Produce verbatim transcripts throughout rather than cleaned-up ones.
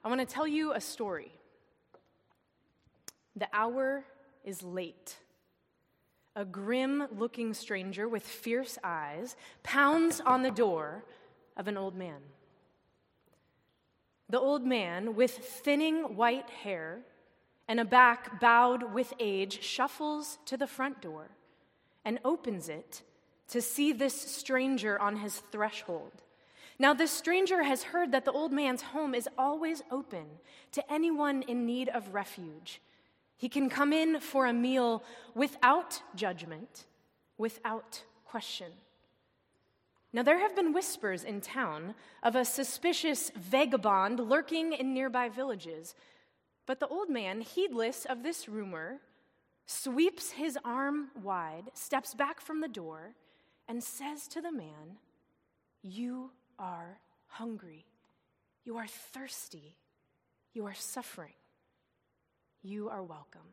I want to tell you a story. The hour is late. A grim-looking stranger with fierce eyes pounds on the door of an old man. The old man, with thinning white hair and a back bowed with age, shuffles to the front door and opens it to see this stranger on his threshold. Now, this stranger has heard that the old man's home is always open to anyone in need of refuge. He can come in for a meal without judgment, without question. Now, there have been whispers in town of a suspicious vagabond lurking in nearby villages, but the old man, heedless of this rumor, sweeps his arm wide, steps back from the door, and says to the man, "You are hungry. You are thirsty. You are suffering. You are welcome."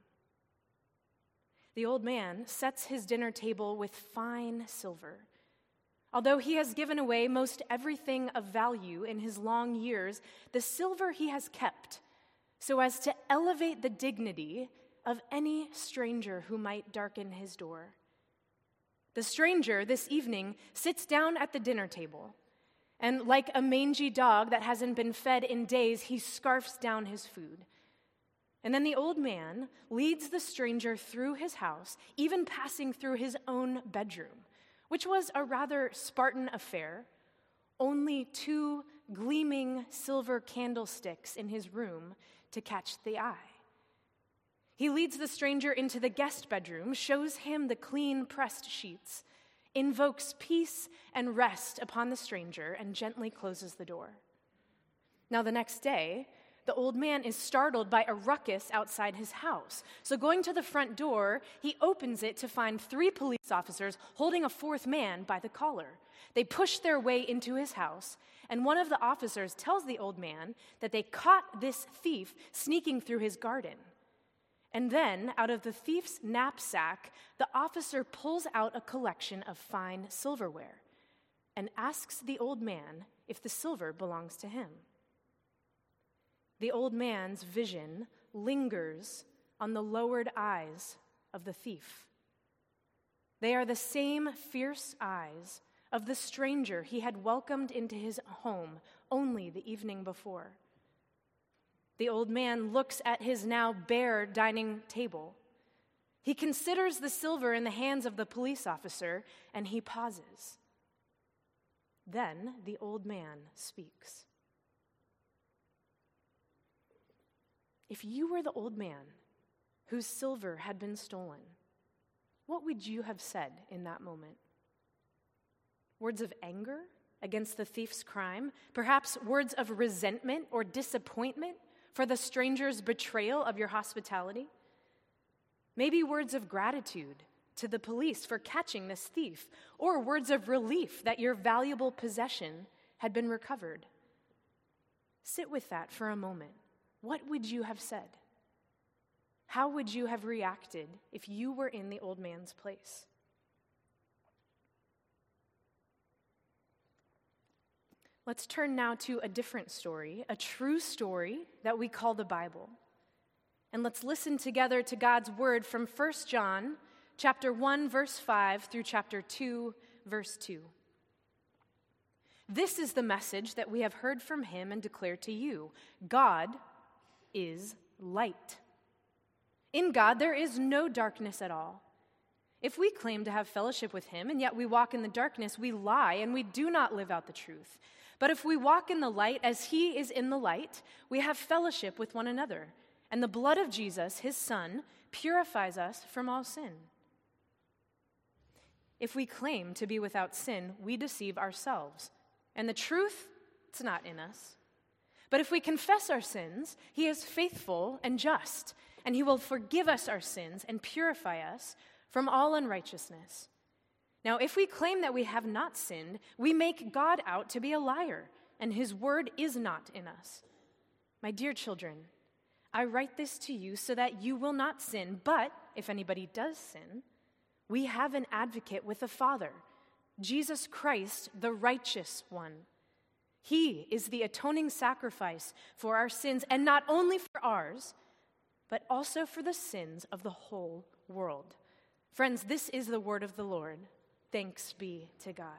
The old man sets his dinner table with fine silver. Although he has given away most everything of value in his long years, the silver he has kept so as to elevate the dignity of any stranger who might darken his door. The stranger this evening sits down at the dinner table, and like a mangy dog that hasn't been fed in days, he scarfs down his food. And then the old man leads the stranger through his house, even passing through his own bedroom, which was a rather Spartan affair. Only two gleaming silver candlesticks in his room to catch the eye. He leads the stranger into the guest bedroom, shows him the clean pressed sheets, invokes peace and rest upon the stranger, and gently closes the door. Now, the next day, the old man is startled by a ruckus outside his house. So going to the front door, he opens it to find three police officers holding a fourth man by the collar. They push their way into his house, and one of the officers tells the old man that they caught this thief sneaking through his garden. And then, out of the thief's knapsack, the officer pulls out a collection of fine silverware and asks the old man if the silver belongs to him. The old man's vision lingers on the lowered eyes of the thief. They are the same fierce eyes of the stranger he had welcomed into his home only the evening before. The old man looks at his now bare dining table. He considers the silver in the hands of the police officer, and he pauses. Then the old man speaks. If you were the old man whose silver had been stolen, what would you have said in that moment? Words of anger against the thief's crime? Perhaps words of resentment or disappointment for the stranger's betrayal of your hospitality? Maybe words of gratitude to the police for catching this thief, or words of relief that your valuable possession had been recovered. Sit with that for a moment. What would you have said? How would you have reacted if you were in the old man's place? Let's turn now to a different story, a true story that we call the Bible. And let's listen together to God's word from First John chapter one, verse five through chapter two, verse two. This is the message that we have heard from him and declare to you. God is light. In God there is no darkness at all. If we claim to have fellowship with him and yet we walk in the darkness, we lie and we do not live out the truth. But if we walk in the light as he is in the light, we have fellowship with one another. And the blood of Jesus, his Son, purifies us from all sin. If we claim to be without sin, we deceive ourselves, and the truth, it's not in us. But if we confess our sins, he is faithful and just, and he will forgive us our sins and purify us from all unrighteousness. Now, if we claim that we have not sinned, we make God out to be a liar, and his word is not in us. My dear children, I write this to you so that you will not sin, but if anybody does sin, we have an advocate with the Father, Jesus Christ, the righteous one. He is the atoning sacrifice for our sins, and not only for ours, but also for the sins of the whole world. Friends, this is the word of the Lord. Thanks be to God.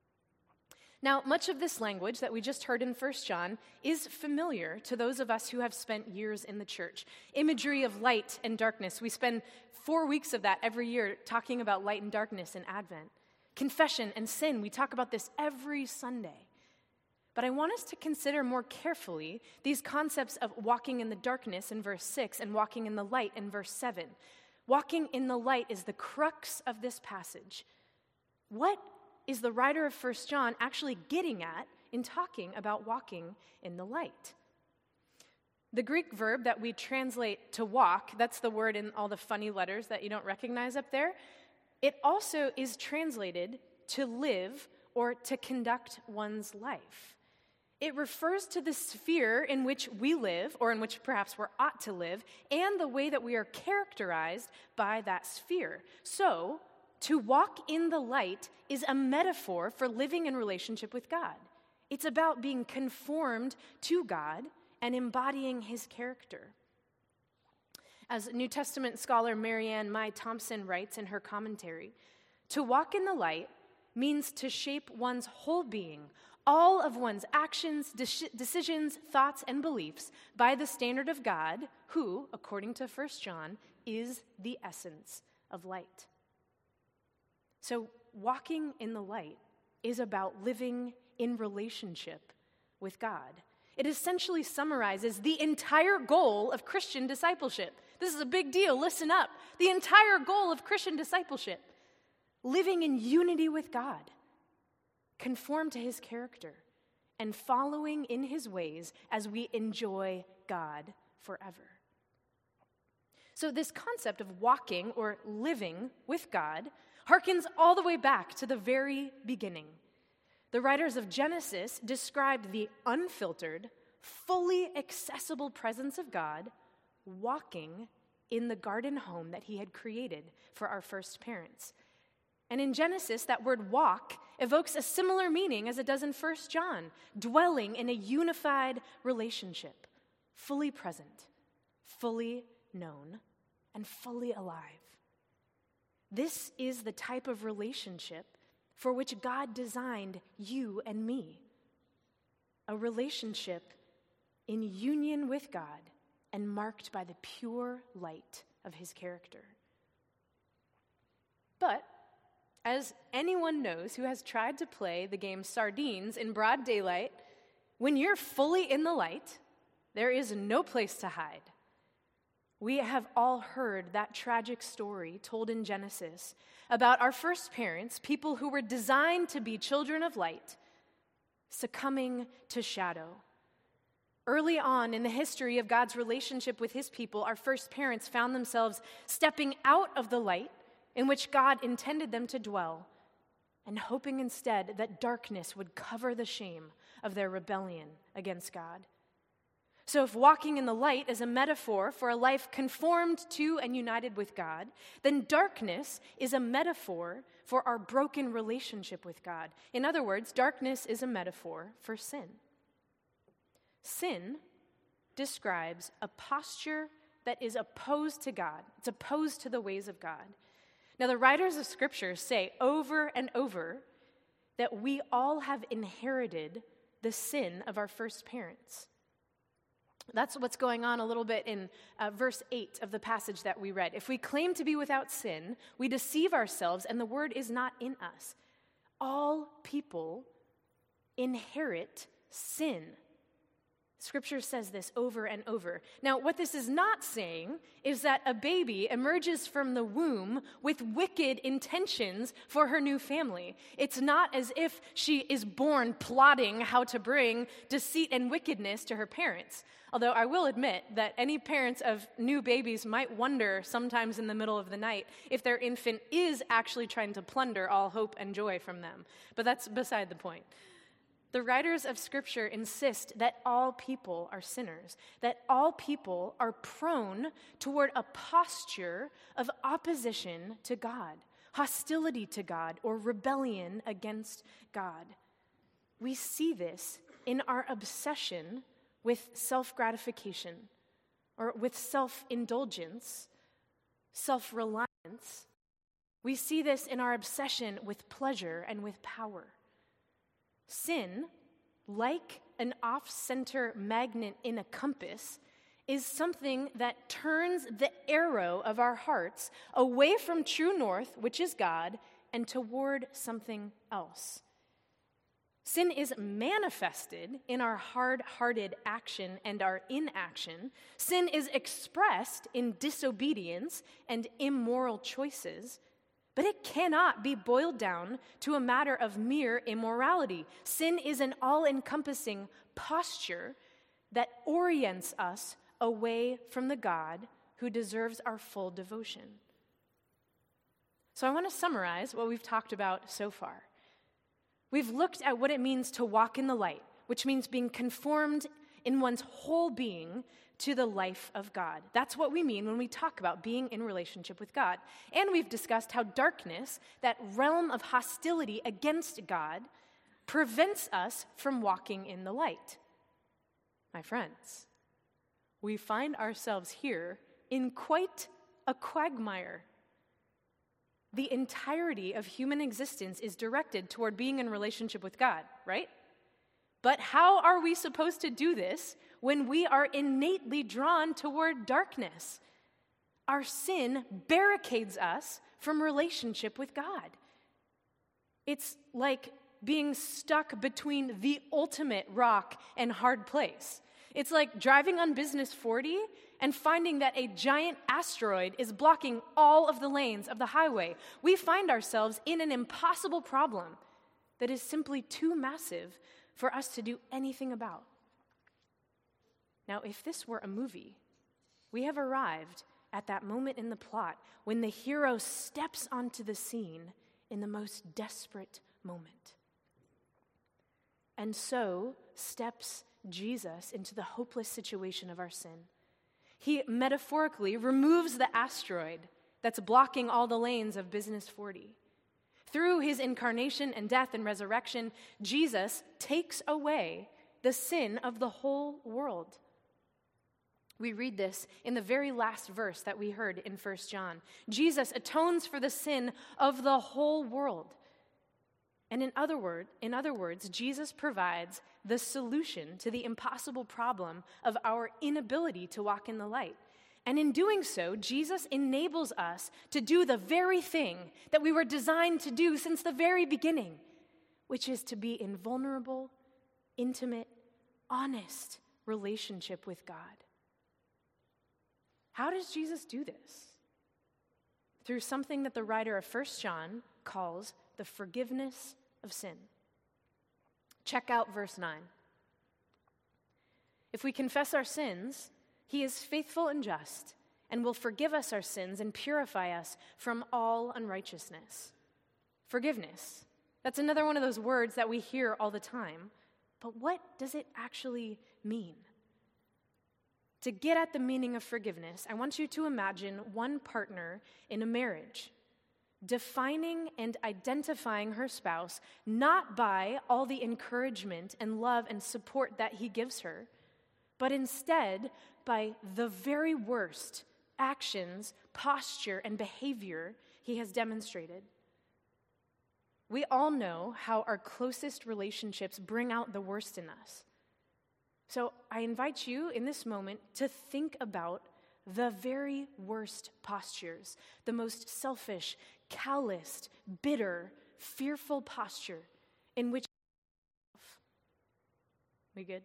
Now, much of this language that we just heard in First John is familiar to those of us who have spent years in the church. Imagery of light and darkness. We spend four weeks of that every year talking about light and darkness in Advent. Confession and sin, we talk about this every Sunday. But I want us to consider more carefully these concepts of walking in the darkness in verse six and walking in the light in verse seven. Walking in the light is the crux of this passage. What is the writer of First John actually getting at in talking about walking in the light? The Greek verb that we translate to walk, that's the word in all the funny letters that you don't recognize up there, it also is translated to live or to conduct one's life. It refers to the sphere in which we live, or in which perhaps we ought to live, and the way that we are characterized by that sphere. So, to walk in the light is a metaphor for living in relationship with God. It's about being conformed to God and embodying his character. As New Testament scholar Marianne Mai Thompson writes in her commentary, to walk in the light means to shape one's whole being, all of one's actions, de- decisions, thoughts, and beliefs by the standard of God, who, according to First John, is the essence of light. So walking in the light is about living in relationship with God. It essentially summarizes the entire goal of Christian discipleship. This is a big deal. Listen up. The entire goal of Christian discipleship, living in unity with God, conform to his character, and following in his ways as we enjoy God forever. So this concept of walking or living with God harkens all the way back to the very beginning. The writers of Genesis described the unfiltered, fully accessible presence of God walking in the garden home that he had created for our first parents. And in Genesis, that word walk evokes a similar meaning as it does in First John, dwelling in a unified relationship, fully present, fully known, and fully alive. This is the type of relationship for which God designed you and me. A relationship in union with God and marked by the pure light of his character. But, as anyone knows who has tried to play the game Sardines in broad daylight, when you're fully in the light, there is no place to hide. We have all heard that tragic story told in Genesis about our first parents, people who were designed to be children of light, succumbing to shadow. Early on in the history of God's relationship with his people, our first parents found themselves stepping out of the light in which God intended them to dwell, and hoping instead that darkness would cover the shame of their rebellion against God. So if walking in the light is a metaphor for a life conformed to and united with God, then darkness is a metaphor for our broken relationship with God. In other words, darkness is a metaphor for sin. Sin describes a posture that is opposed to God. It's opposed to the ways of God. Now, the writers of Scripture say over and over that we all have inherited the sin of our first parents. That's what's going on a little bit in uh, verse eight of the passage that we read. If we claim to be without sin, we deceive ourselves, and the word is not in us. All people inherit sin. Scripture says this over and over. Now, what this is not saying is that a baby emerges from the womb with wicked intentions for her new family. It's not as if she is born plotting how to bring deceit and wickedness to her parents. Although I will admit that any parents of new babies might wonder sometimes in the middle of the night if their infant is actually trying to plunder all hope and joy from them. But that's beside the point. The writers of Scripture insist that all people are sinners, that all people are prone toward a posture of opposition to God, hostility to God, or rebellion against God. We see this in our obsession with self-gratification or with self-indulgence, self-reliance. We see this in our obsession with pleasure and with power. Sin, like an off-center magnet in a compass, is something that turns the arrow of our hearts away from true north, which is God, and toward something else. Sin is manifested in our hard-hearted action and our inaction. Sin is expressed in disobedience and immoral choices, but it cannot be boiled down to a matter of mere immorality. Sin is an all-encompassing posture that orients us away from the God who deserves our full devotion. So I want to summarize what we've talked about so far. We've looked at what it means to walk in the light, which means being conformed in one's whole being to the life of God. That's what we mean when we talk about being in relationship with God. And we've discussed how darkness, that realm of hostility against God, prevents us from walking in the light. My friends, we find ourselves here in quite a quagmire. The entirety of human existence is directed toward being in relationship with God, right? But how are we supposed to do this when we are innately drawn toward darkness? Our sin barricades us from relationship with God. It's like being stuck between the ultimate rock and hard place. It's like driving on Business forty and finding that a giant asteroid is blocking all of the lanes of the highway. We find ourselves in an impossible problem that is simply too massive for us to do anything about. Now, if this were a movie, we have arrived at that moment in the plot when the hero steps onto the scene in the most desperate moment. And so steps Jesus into the hopeless situation of our sin. He metaphorically removes the asteroid that's blocking all the lanes of Business forty. Through his incarnation and death and resurrection, Jesus takes away the sin of the whole world. We read this in the very last verse that we heard in First John. Jesus atones for the sin of the whole world. And in other word, in other words, Jesus provides the solution to the impossible problem of our inability to walk in the light. And in doing so, Jesus enables us to do the very thing that we were designed to do since the very beginning, which is to be in vulnerable, intimate, honest relationship with God. How does Jesus do this? Through something that the writer of First John calls the forgiveness of sin. Check out verse nine. If we confess our sins, he is faithful and just and will forgive us our sins and purify us from all unrighteousness. Forgiveness. That's another one of those words that we hear all the time. But what does it actually mean? To get at the meaning of forgiveness, I want you to imagine one partner in a marriage defining and identifying her spouse not by all the encouragement and love and support that he gives her, but instead by the very worst actions, posture, and behavior he has demonstrated. We all know how our closest relationships bring out the worst in us. So I invite you in this moment to think about the very worst postures, the most selfish, calloused, bitter, fearful posture in which we good?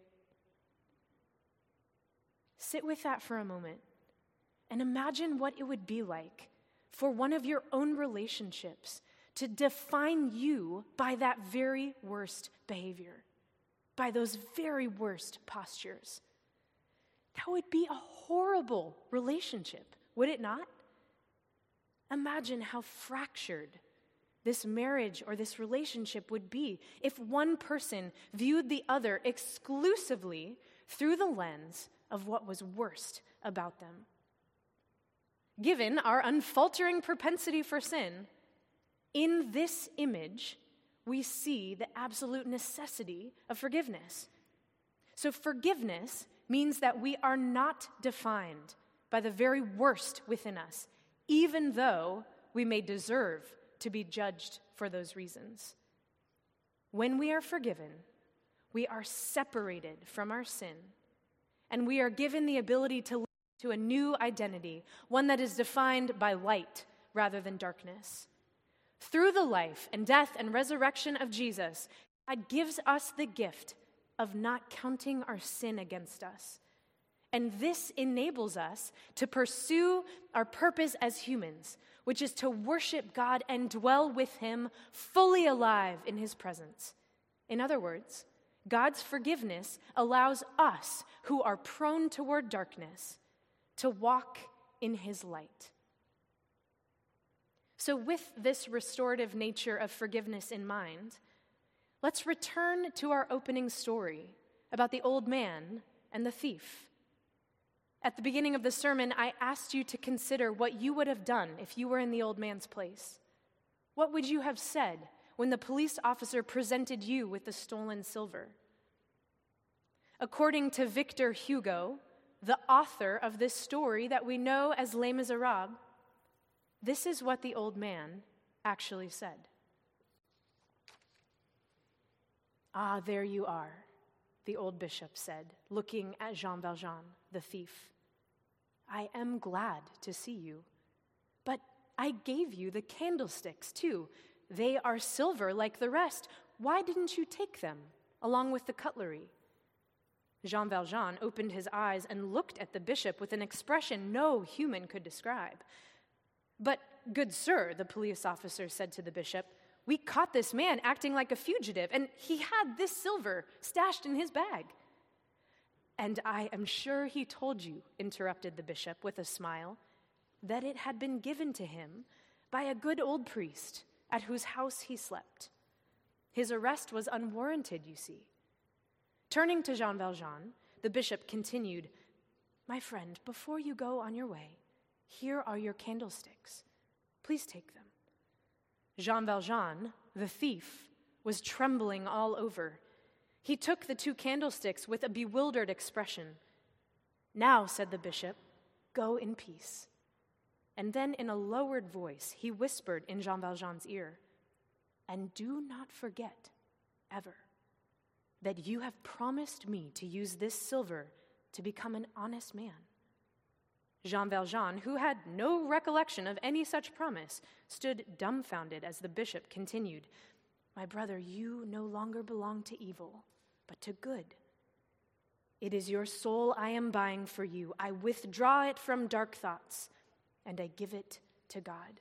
Sit with that for a moment and imagine what it would be like for one of your own relationships to define you by that very worst behavior, by those very worst postures. That would be a horrible relationship, would it not? Imagine how fractured this marriage or this relationship would be if one person viewed the other exclusively through the lens of what was worst about them. Given our unfaltering propensity for sin, in this image, we see the absolute necessity of forgiveness. So forgiveness means that we are not defined by the very worst within us, even though we may deserve to be judged for those reasons. When we are forgiven, we are separated from our sin, and we are given the ability to live to a new identity, one that is defined by light rather than darkness. Through the life and death and resurrection of Jesus, God gives us the gift of not counting our sin against us. And this enables us to pursue our purpose as humans, which is to worship God and dwell with him fully alive in his presence. In other words, God's forgiveness allows us who are prone toward darkness to walk in his light. So with this restorative nature of forgiveness in mind, let's return to our opening story about the old man and the thief. At the beginning of the sermon, I asked you to consider what you would have done if you were in the old man's place. What would you have said when the police officer presented you with the stolen silver? According to Victor Hugo, the author of this story that we know as Les Miserables, this is what the old man actually said. "Ah, there you are," the old bishop said, looking at Jean Valjean, the thief. "I am glad to see you. But I gave you the candlesticks, too. They are silver like the rest. Why didn't you take them, along with the cutlery?" Jean Valjean opened his eyes and looked at the bishop with an expression no human could describe. "But, good sir," the police officer said to the bishop, "we caught this man acting like a fugitive, and he had this silver stashed in his bag." "And I am sure he told you," interrupted the bishop with a smile, "that it had been given to him by a good old priest at whose house he slept. His arrest was unwarranted, you see." Turning to Jean Valjean, the bishop continued, "My friend, before you go on your way, here are your candlesticks. Please take them." Jean Valjean, the thief, was trembling all over. He took the two candlesticks with a bewildered expression. "Now," said the bishop, "go in peace." And then in a lowered voice, he whispered in Jean Valjean's ear, "And do not forget, ever, that you have promised me to use this silver to become an honest man." Jean Valjean, who had no recollection of any such promise, stood dumbfounded as the bishop continued, "My brother, you no longer belong to evil, but to good. It is your soul I am buying for you. I withdraw it from dark thoughts, and I give it to God."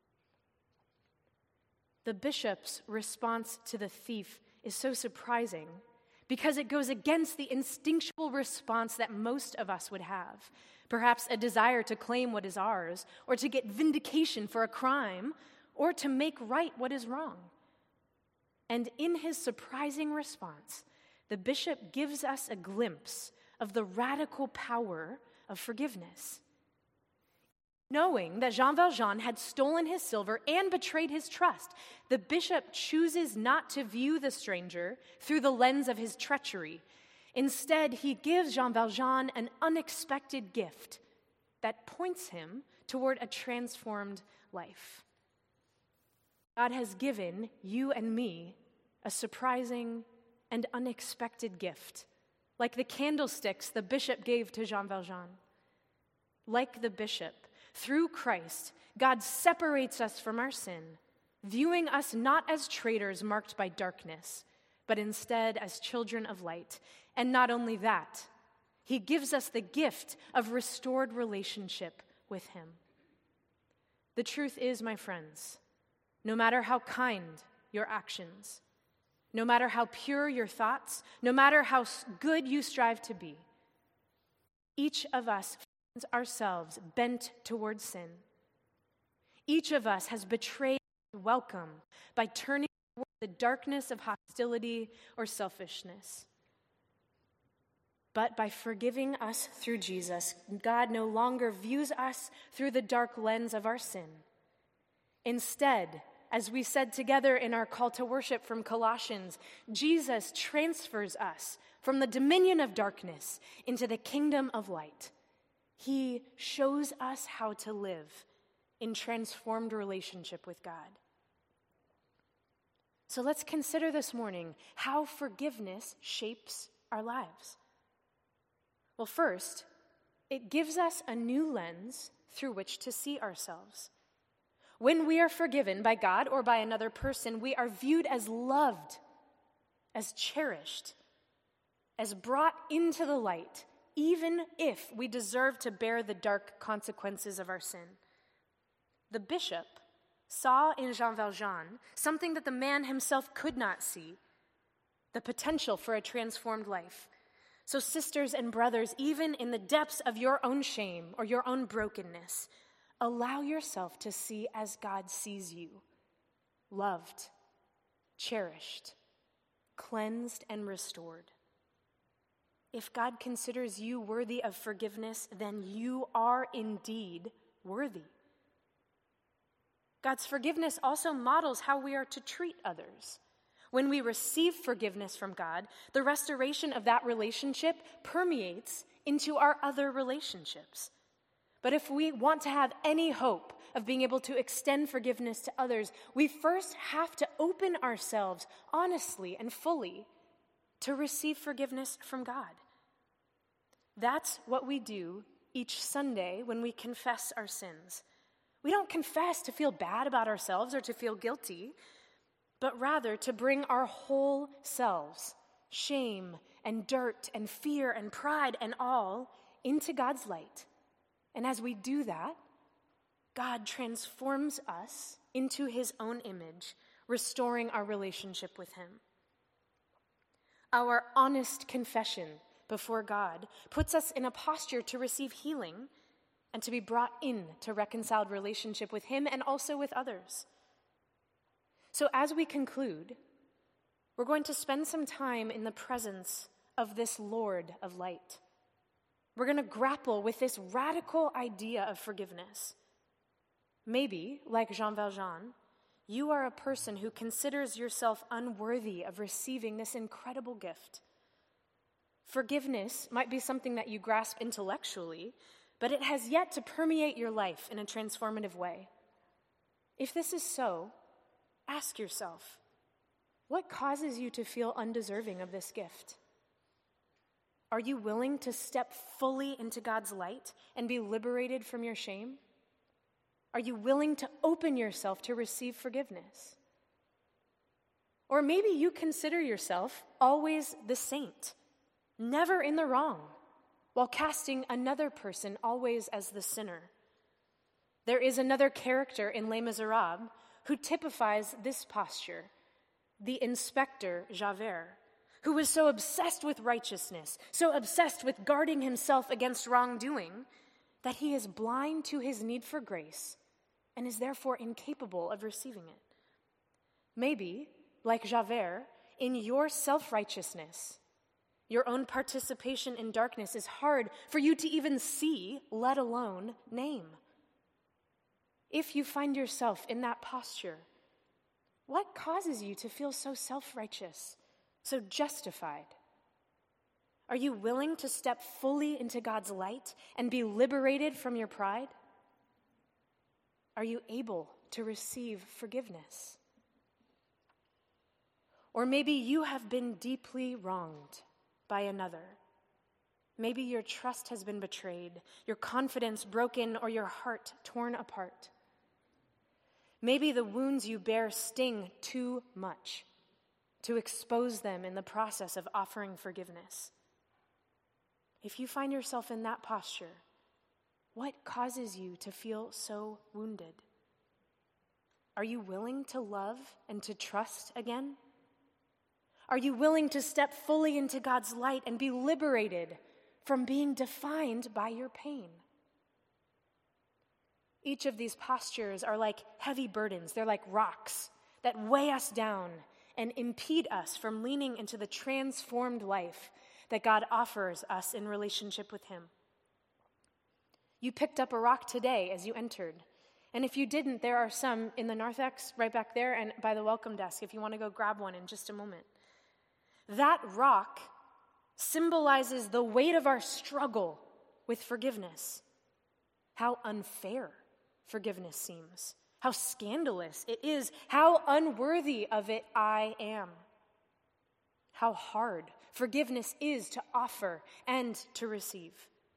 The bishop's response to the thief is so surprising because it goes against the instinctual response that most of us would have. Perhaps a desire to claim what is ours, or to get vindication for a crime, or to make right what is wrong. And in his surprising response, the bishop gives us a glimpse of the radical power of forgiveness. Knowing that Jean Valjean had stolen his silver and betrayed his trust, the bishop chooses not to view the stranger through the lens of his treachery. Instead, he gives Jean Valjean an unexpected gift that points him toward a transformed life. God has given you and me a surprising and unexpected gift, like the candlesticks the bishop gave to Jean Valjean. Like the bishop, through Christ, God separates us from our sin, viewing us not as traitors marked by darkness, but instead as children of light. And not only that, he gives us the gift of restored relationship with him. The truth is, my friends, no matter how kind your actions, no matter how pure your thoughts, no matter how good you strive to be, each of us finds ourselves bent towards sin. Each of us has betrayed welcome by turning toward the darkness of hostility or selfishness. But by forgiving us through Jesus, God no longer views us through the dark lens of our sin. Instead, as we said together in our call to worship from Colossians, Jesus transfers us from the dominion of darkness into the kingdom of light. He shows us how to live in transformed relationship with God. So let's consider this morning how forgiveness shapes our lives. Well, first, it gives us a new lens through which to see ourselves. When we are forgiven by God or by another person, we are viewed as loved, as cherished, as brought into the light, even if we deserve to bear the dark consequences of our sin. The bishop saw in Jean Valjean something that the man himself could not see, the potential for a transformed life. So sisters and brothers, even in the depths of your own shame or your own brokenness, allow yourself to see as God sees you, loved, cherished, cleansed, and restored. If God considers you worthy of forgiveness, then you are indeed worthy. God's forgiveness also models how we are to treat others. When we receive forgiveness from God, the restoration of that relationship permeates into our other relationships. But if we want to have any hope of being able to extend forgiveness to others, we first have to open ourselves honestly and fully to receive forgiveness from God. That's what we do each Sunday when we confess our sins. We don't confess to feel bad about ourselves or to feel guilty, but rather to bring our whole selves, shame and dirt and fear and pride and all, into God's light. And as we do that, God transforms us into his own image, restoring our relationship with him. Our honest confession before God puts us in a posture to receive healing and to be brought into reconciled relationship with him and also with others. So as we conclude, we're going to spend some time in the presence of this Lord of light. We're going to grapple with this radical idea of forgiveness. Maybe, like Jean Valjean, you are a person who considers yourself unworthy of receiving this incredible gift. Forgiveness might be something that you grasp intellectually, but it has yet to permeate your life in a transformative way. If this is so, ask yourself, what causes you to feel undeserving of this gift? Are you willing to step fully into God's light and be liberated from your shame? Are you willing to open yourself to receive forgiveness? Or maybe you consider yourself always the saint, never in the wrong, while casting another person always as the sinner. There is another character in Les Miserables who typifies this posture, the inspector Javert, who was so obsessed with righteousness, so obsessed with guarding himself against wrongdoing, that he is blind to his need for grace and is therefore incapable of receiving it. Maybe, like Javert, in your self-righteousness, your own participation in darkness is hard for you to even see, let alone name. If you find yourself in that posture, what causes you to feel so self-righteous, so justified? Are you willing to step fully into God's light and be liberated from your pride? Are you able to receive forgiveness? Or maybe you have been deeply wronged by another. Maybe your trust has been betrayed, your confidence broken, or your heart torn apart. Maybe the wounds you bear sting too much to expose them in the process of offering forgiveness. If you find yourself in that posture, what causes you to feel so wounded? Are you willing to love and to trust again? Are you willing to step fully into God's light and be liberated from being defined by your pain? Each of these postures are like heavy burdens. They're like rocks that weigh us down and impede us from leaning into the transformed life that God offers us in relationship with him. You picked up a rock today as you entered. And if you didn't, there are some in the narthex right back there and by the welcome desk if you want to go grab one in just a moment. That rock symbolizes the weight of our struggle with forgiveness. How unfair forgiveness seems. How scandalous it is. How unworthy of it I am. How hard forgiveness is to offer and to receive.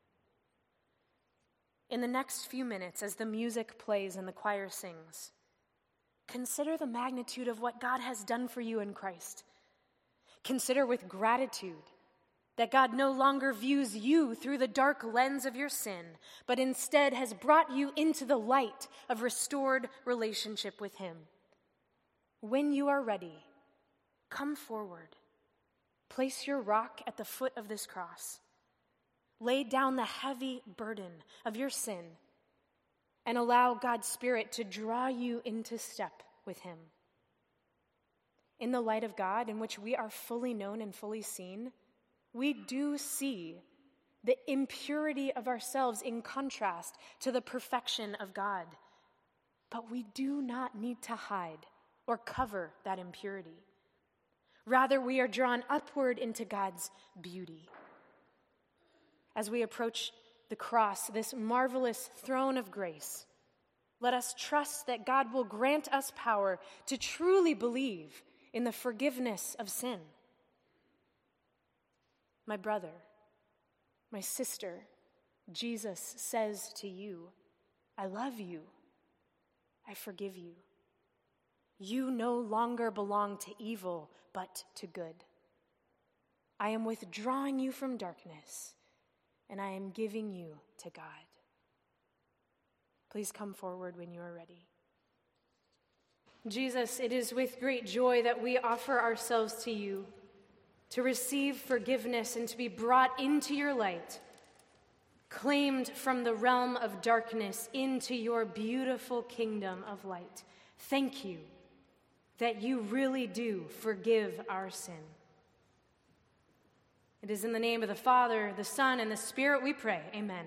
In the next few minutes, as the music plays and the choir sings, consider the magnitude of what God has done for you in Christ. Consider with gratitude that God no longer views you through the dark lens of your sin, but instead has brought you into the light of restored relationship with Him. When you are ready, come forward. Place your rock at the foot of this cross. Lay down the heavy burden of your sin and allow God's Spirit to draw you into step with Him. In the light of God, in which we are fully known and fully seen, we do see the impurity of ourselves in contrast to the perfection of God. But we do not need to hide or cover that impurity. Rather, we are drawn upward into God's beauty. As we approach the cross, this marvelous throne of grace, let us trust that God will grant us power to truly believe in the forgiveness of sin. My brother, my sister, Jesus says to you, I love you. I forgive you. You no longer belong to evil, but to good. I am withdrawing you from darkness, and I am giving you to God. Please come forward when you are ready. Jesus, it is with great joy that we offer ourselves to you, to receive forgiveness and to be brought into your light, claimed from the realm of darkness into your beautiful kingdom of light. Thank you that you really do forgive our sin. It is in the name of the Father, the Son, and the Spirit we pray. Amen.